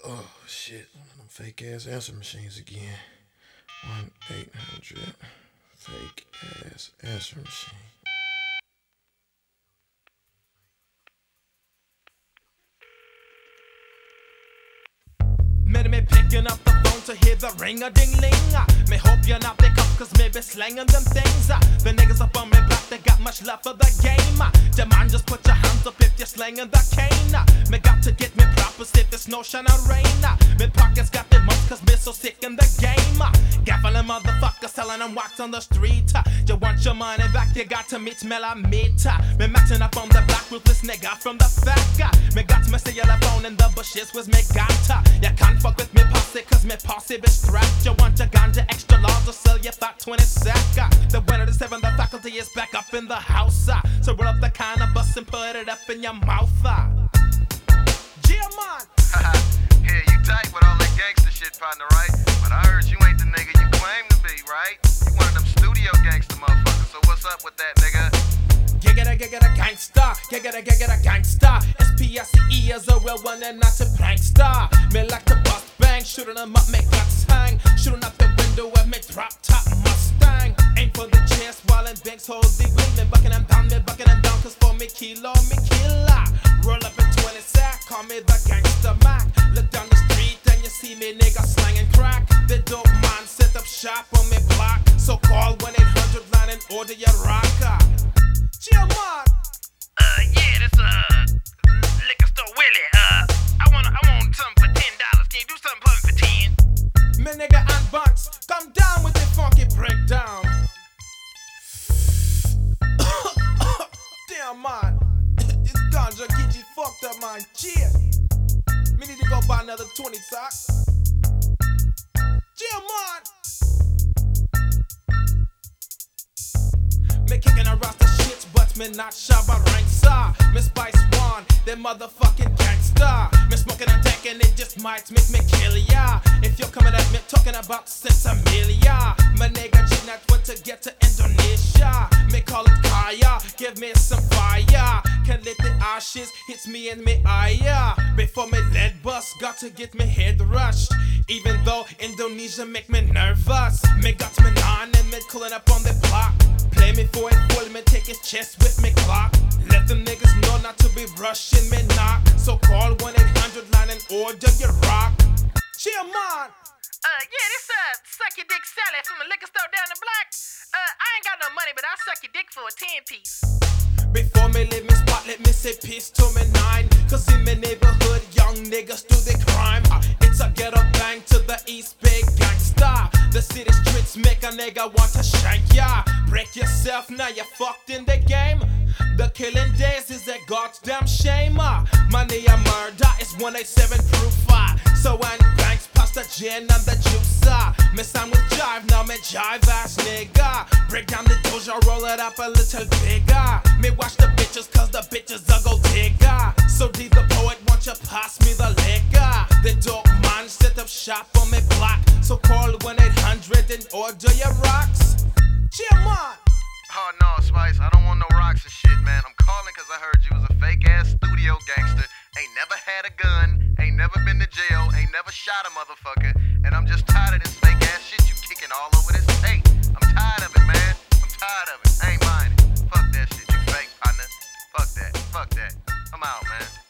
Oh shit, them fake ass answer machines again. 1-800 fake ass answer machine. Me picking up the phone to hear the ring-a-ding-ling. Me hope you're not pick up cause me be slanging them things. The niggas up on me block, they got much love for the game. The man just put your hands up if you're slanging the cane. Me got to get me proper if it's no shine or rain. Me pockets got them up cause me so sick in the game. Gaffling motherfuckers selling them wax on the street. You want your money back, you got to meet millimeter. Me matching up on the block ruthless nigga from the fact. Me got me say your phone in the bushes was me got. You can't fuck with me posse cause me posse be strapped. You want your ganja extra large to sell your fat 20 sack. The winner to 7, the faculty is back up in the house. So roll up the kind of bus and put it up in your mouth. Yeah, man. Yeah, you tight with all that gangster shit, partner, right? But I heard you ain't the nigga you claim to be, right? You one of them studio gangster motherfuckers, so what's up with that, nigga? Giggity gangsta, giggity gangsta. SPSE is a real one and not a prankster. Me like to bust bang, shooting them up, make guts hang. Shooting out the window of me drop top Mustang. Aim for the chest while in banks hold the wing. Me bucking them down, cause for me kilo, me killer. Roll up in 20 sack, call me the gangster Mac. Look down the street and you see me nigga slanging crack. The dope man set up shop on me block. So call 1-800 line and order your rocker. Chill, man. Yeah, this liquor store Willie. I want something for $10. Can you do something for me for 10? Me nigga and Banks, come down with the funky breakdown. Damn, man. This ganja get you fucked up, man. Cheer. Me need to go buy another 20 socks. Chill, man. Me kicking a rasta shit, but me not Shabba Ranks. Me Spice One, the motherfucking gangster. Me smoking and taking it just might make me kill ya. If you're coming at me talking about Sensimilia, my nigga G not want to get to Indonesia. Me call it Kaya, give me some fire. Can't let the ashes hit me in me eye. Before me lead bust, got to get me head rushed. Even though Indonesia make me nervous. Me got me on and me cooling up on the block. Play me for it full, me take his chest with me clock. Let them niggas know not to be rushing me knock. So call 1-800 line and order your rock. Chill, man. Yeah, this suck your dick Sally from the liquor store down the block. I ain't got no money, but I'll suck your dick for a 10-piece. Before me leave me spot, let me say peace to me 9. Cause in my neighborhood, young niggas do the crime. It's a ghetto bang to the East Bay gangsta. The city streets make a nigga want to shank ya. Break yourself, now you're fucked in the game. The killing days is a goddamn shame. Money and murder is 187 proof. So when banks pass the gin and the juice, me sound with jive, now me jive ass nigga. Break down the doja, roll it up a little bigger. Me watch the bitches cause the bitches are gold digger. So D the poet, won't you pass me the liquor? The dope man set up shop on me block. So call 1-800 and order your rocks. Chill, man. Oh no, Spice, I don't want no rocks and shit, man. I'm calling cause I heard you was a fake ass studio gangster. Ain't never had a gun, ain't never been to jail, ain't never shot a motherfucker. And I'm just tired of this fake ass shit you kicking all over this state. I'm tired of it, man. I'm tired of it. I ain't minding. Fuck that shit, you fake partner. Fuck that. I'm out, man.